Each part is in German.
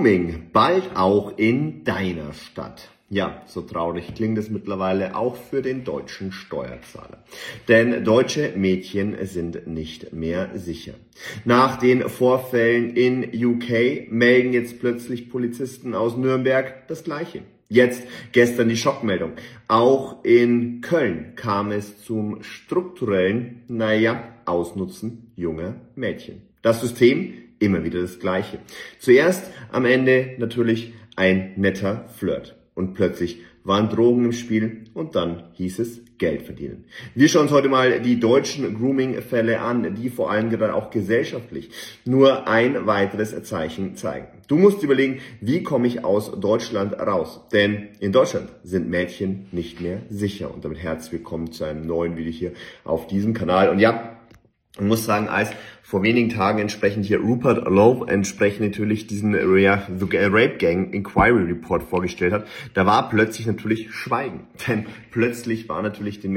Grooming bald auch in deiner Stadt. Ja, so traurig klingt es mittlerweile auch für den deutschen Steuerzahler. Denn deutsche Mädchen sind nicht mehr sicher. Nach den Vorfällen in UK melden jetzt plötzlich Polizisten aus Nürnberg das Gleiche. Jetzt gestern die Schockmeldung. Auch in Köln kam es zum strukturellen, Ausnutzen junger Mädchen. Das System immer wieder das Gleiche. Zuerst am Ende natürlich ein netter Flirt. Und plötzlich waren Drogen im Spiel und dann hieß es Geld verdienen. Wir schauen uns heute mal die deutschen Grooming-Fälle an, die vor allem gerade auch gesellschaftlich nur ein weiteres Zeichen zeigen. Du musst überlegen, wie komme ich aus Deutschland raus? Denn in Deutschland sind Mädchen nicht mehr sicher. Und damit herzlich willkommen zu einem neuen Video hier auf diesem Kanal. Und ja, ich muss sagen, als vor wenigen Tagen entsprechend hier Rupert Lowe entsprechend natürlich diesen Rape Gang Inquiry Report vorgestellt hat, da war plötzlich natürlich Schweigen. Denn plötzlich war natürlich den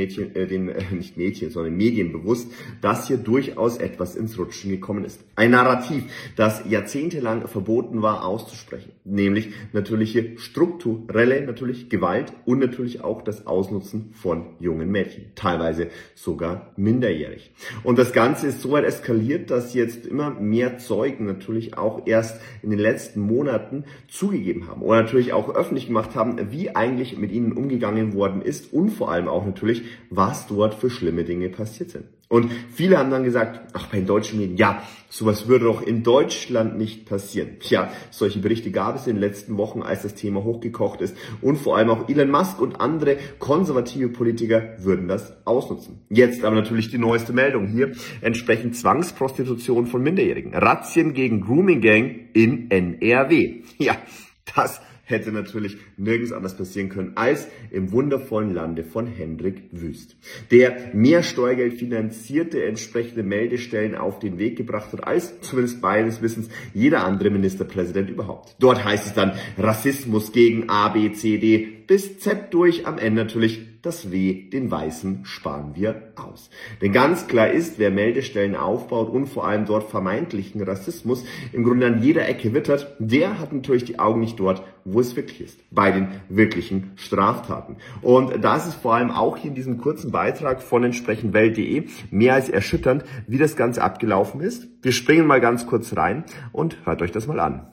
Medien bewusst, dass hier durchaus etwas ins Rutschen gekommen ist. Ein Narrativ, das jahrzehntelang verboten war auszusprechen. Nämlich natürlich hier strukturelle Gewalt und natürlich auch das Ausnutzen von jungen Mädchen. Teilweise sogar minderjährig. Und das Ganze ist so weit eskaliert, dass jetzt immer mehr Zeugen natürlich auch erst in den letzten Monaten zugegeben haben oder natürlich auch öffentlich gemacht haben, wie eigentlich mit ihnen umgegangen worden ist und vor allem auch natürlich, was dort für schlimme Dinge passiert sind. Und viele haben dann gesagt, ach, bei den deutschen Medien, ja, sowas würde doch in Deutschland nicht passieren. Ja, solche Berichte gab es in den letzten Wochen, als das Thema hochgekocht ist. Und vor allem auch Elon Musk und andere konservative Politiker würden das ausnutzen. Jetzt aber natürlich die neueste Meldung hier, entsprechend Zwangsprostitution von Minderjährigen. Razzien gegen Grooming Gang in NRW. Ja, das hätte natürlich nirgends anders passieren können als im wundervollen Lande von Hendrik Wüst, der mehr Steuergeld finanzierte entsprechende Meldestellen auf den Weg gebracht hat, als zumindest meines Wissens jeder andere Ministerpräsident überhaupt. Dort heißt es dann Rassismus gegen A, B, C, D bis Z durch, am Ende natürlich das W, den Weißen, sparen wir aus. Denn ganz klar ist, wer Meldestellen aufbaut und vor allem dort vermeintlichen Rassismus im Grunde an jeder Ecke wittert, der hat natürlich die Augen nicht dort, wo es wirklich ist, bei den wirklichen Straftaten. Und das ist vor allem auch hier in diesem kurzen Beitrag von entsprechend Welt.de mehr als erschütternd, wie das Ganze abgelaufen ist. Wir springen mal ganz kurz rein und hört euch das mal an.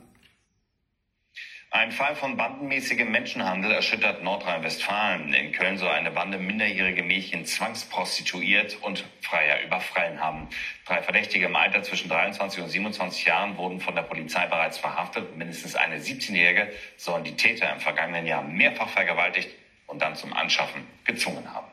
Ein Fall von bandenmäßigem Menschenhandel erschüttert Nordrhein-Westfalen. In Köln soll eine Bande minderjährige Mädchen zwangsprostituiert und Freier überfallen haben. 3 Verdächtige im Alter zwischen 23 und 27 Jahren wurden von der Polizei bereits verhaftet. Mindestens eine 17-Jährige sollen die Täter im vergangenen Jahr mehrfach vergewaltigt und dann zum Anschaffen gezwungen haben.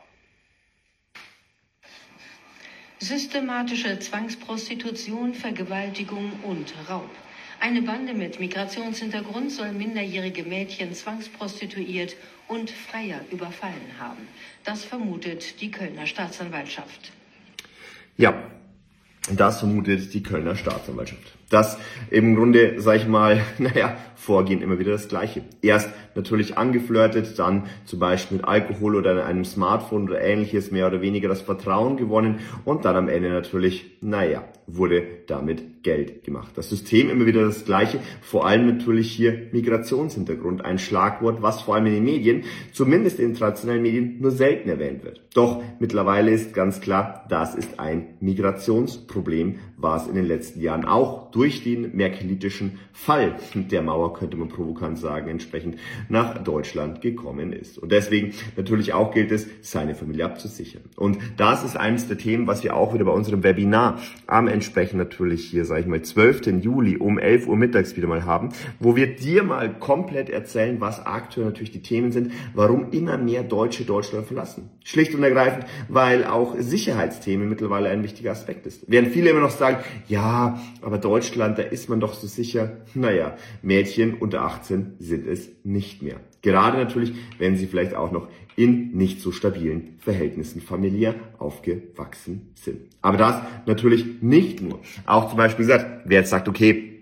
Systematische Zwangsprostitution, Vergewaltigung und Raub. Eine Bande mit Migrationshintergrund soll minderjährige Mädchen zwangsprostituiert und Freier überfallen haben. Das vermutet die Kölner Staatsanwaltschaft. Ja, das vermutet die Kölner Staatsanwaltschaft. Das im Grunde, sag ich mal, Vorgehen immer wieder das Gleiche. Erst natürlich angeflirtet, dann zum Beispiel mit Alkohol oder einem Smartphone oder ähnliches mehr oder weniger das Vertrauen gewonnen und dann am Ende natürlich, wurde damit Geld gemacht. Das System immer wieder das Gleiche, vor allem natürlich hier Migrationshintergrund, ein Schlagwort, was vor allem in den Medien, zumindest in traditionellen Medien, nur selten erwähnt wird. Doch mittlerweile ist ganz klar, das ist ein Migrationsproblem, war es in den letzten Jahren auch durch den merkelitischen Fall der Mauer, könnte man provokant sagen, entsprechend nach Deutschland gekommen ist. Und deswegen natürlich auch gilt es, seine Familie abzusichern. Und das ist eines der Themen, was wir auch wieder bei unserem Webinar am entsprechend natürlich hier, 12. Juli um 11 Uhr mittags wieder mal haben, wo wir dir mal komplett erzählen, was aktuell natürlich die Themen sind, warum immer mehr Deutsche Deutschland verlassen. Schlicht und ergreifend, weil auch Sicherheitsthemen mittlerweile ein wichtiger Aspekt ist. Während viele immer noch sagen, ja, aber Deutschland, da ist man doch so sicher. Mädchen unter 18 sind es nicht mehr. Gerade natürlich, wenn sie vielleicht auch noch in nicht so stabilen Verhältnissen familiär aufgewachsen sind. Aber das natürlich nicht nur. Auch zum Beispiel gesagt, wer jetzt sagt, okay,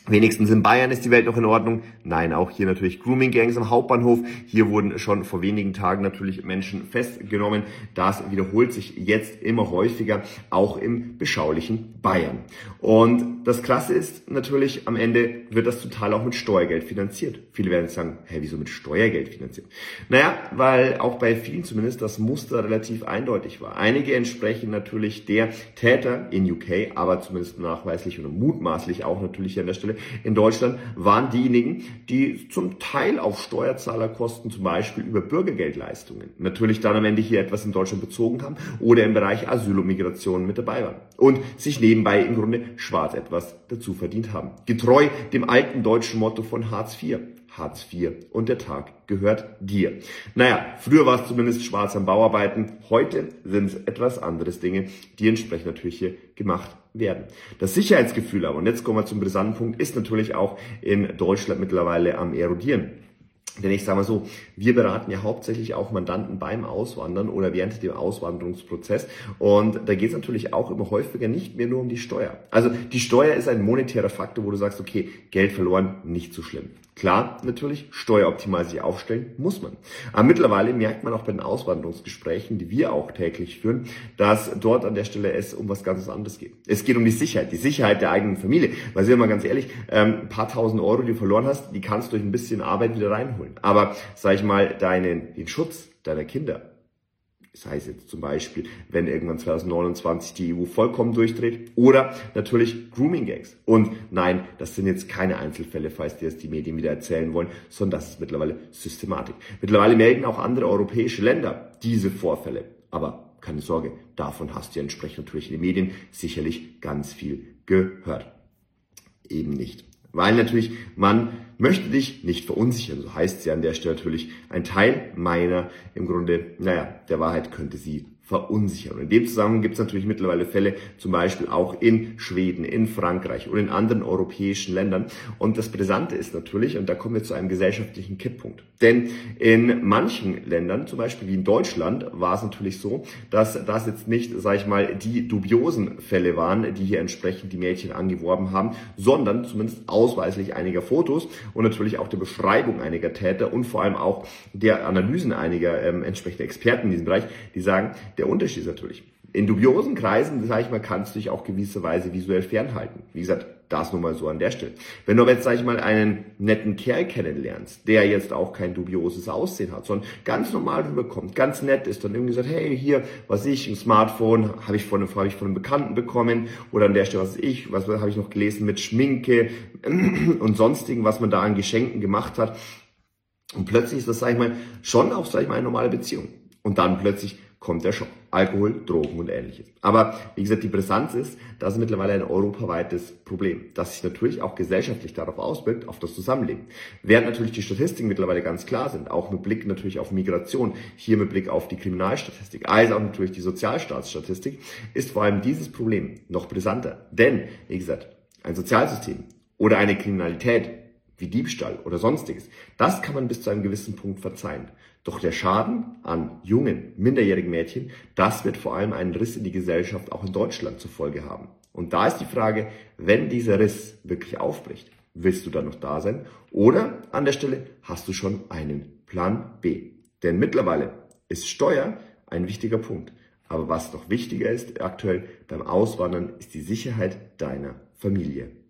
Wenigstens in Bayern ist die Welt noch in Ordnung. Nein, auch hier natürlich Grooming-Gangs am Hauptbahnhof. Hier wurden schon vor wenigen Tagen natürlich Menschen festgenommen. Das wiederholt sich jetzt immer häufiger, auch im beschaulichen Bayern. Und das Krasse ist natürlich, am Ende wird das total auch mit Steuergeld finanziert. Viele werden sagen, wieso mit Steuergeld finanziert? Naja, weil auch bei vielen zumindest das Muster relativ eindeutig war. Einige entsprechen natürlich der Täter in UK, aber zumindest nachweislich oder mutmaßlich auch natürlich an der Stelle in Deutschland, waren diejenigen, die zum Teil auf Steuerzahlerkosten, zum Beispiel über Bürgergeldleistungen, natürlich dann am Ende hier etwas in Deutschland bezogen haben oder im Bereich Asyl und Migration mit dabei waren und sich nebenbei im Grunde schwarz etwas dazu verdient haben. Getreu dem alten deutschen Motto von Hartz IV. Hartz IV und der Tag gehört dir. Naja, früher war es zumindest schwarz am Bauarbeiten, heute sind es etwas anderes Dinge, die entsprechend natürlich hier gemacht werden. Das Sicherheitsgefühl aber, und jetzt kommen wir zum brisanten Punkt, ist natürlich auch in Deutschland mittlerweile am erodieren. Denn ich sage mal so, wir beraten ja hauptsächlich auch Mandanten beim Auswandern oder während dem Auswanderungsprozess. Und da geht es natürlich auch immer häufiger nicht mehr nur um die Steuer. Also die Steuer ist ein monetärer Faktor, wo du sagst, okay, Geld verloren, nicht so schlimm. Klar, natürlich, steueroptimal sich aufstellen muss man. Aber mittlerweile merkt man auch bei den Auswanderungsgesprächen, die wir auch täglich führen, dass dort an der Stelle es um was ganz anderes geht. Es geht um die Sicherheit der eigenen Familie. Weil, sind wir mal ganz ehrlich, ein paar tausend Euro, die du verloren hast, die kannst du durch ein bisschen Arbeit wieder reinholen. Aber, sag ich mal, den Schutz deiner Kinder, das heißt jetzt zum Beispiel, wenn irgendwann 2029 die EU vollkommen durchdreht, oder natürlich Grooming-Gangs. Und nein, das sind jetzt keine Einzelfälle, falls dir das die Medien wieder erzählen wollen, sondern das ist mittlerweile Systematik. Mittlerweile melden auch andere europäische Länder diese Vorfälle. Aber keine Sorge, davon hast du ja entsprechend natürlich in den Medien sicherlich ganz viel gehört. Eben nicht. Weil natürlich, man möchte dich nicht verunsichern, so heißt es ja an der Stelle natürlich, ein Teil meiner, im Grunde, der Wahrheit könnte sie verunsichern. Und in dem Zusammenhang gibt es natürlich mittlerweile Fälle, zum Beispiel auch in Schweden, in Frankreich oder in anderen europäischen Ländern. Und das Brisante ist natürlich, und da kommen wir zu einem gesellschaftlichen Kipppunkt. Denn in manchen Ländern, zum Beispiel wie in Deutschland, war es natürlich so, dass das jetzt nicht, sage ich mal, die dubiosen Fälle waren, die hier entsprechend die Mädchen angeworben haben, sondern zumindest ausweislich einiger Fotos und natürlich auch der Beschreibung einiger Täter und vor allem auch der Analysen einiger entsprechender Experten in diesem Bereich, die sagen, der Unterschied ist natürlich, in dubiosen Kreisen, sage ich mal, kannst du dich auch gewisserweise visuell fernhalten. Wie gesagt, das nur mal so an der Stelle. Wenn du aber jetzt, sag ich mal, einen netten Kerl kennenlernst, der jetzt auch kein dubioses Aussehen hat, sondern ganz normal rüberkommt, ganz nett ist, dann irgendwie sagt, hey, hier, ein Smartphone, habe ich von einem Bekannten bekommen, oder an der Stelle, was habe ich noch gelesen, mit Schminke und sonstigen, was man da an Geschenken gemacht hat. Und plötzlich ist das, sag ich mal, schon auch, sag ich mal, eine normale Beziehung. Und dann plötzlich kommt der Schock. Alkohol, Drogen und Ähnliches. Aber wie gesagt, die Brisanz ist, das ist mittlerweile ein europaweites Problem, das sich natürlich auch gesellschaftlich darauf auswirkt, auf das Zusammenleben. Während natürlich die Statistiken mittlerweile ganz klar sind, auch mit Blick natürlich auf Migration, hier mit Blick auf die Kriminalstatistik, als auch natürlich die Sozialstaatsstatistik, ist vor allem dieses Problem noch brisanter. Denn, wie gesagt, ein Sozialsystem oder eine Kriminalität wie Diebstahl oder sonstiges, das kann man bis zu einem gewissen Punkt verzeihen. Doch der Schaden an jungen, minderjährigen Mädchen, das wird vor allem einen Riss in die Gesellschaft auch in Deutschland zur Folge haben. Und da ist die Frage, wenn dieser Riss wirklich aufbricht, willst du dann noch da sein? Oder an der Stelle hast du schon einen Plan B? Denn mittlerweile ist Steuer ein wichtiger Punkt. Aber was noch wichtiger ist aktuell beim Auswandern, ist die Sicherheit deiner Familie.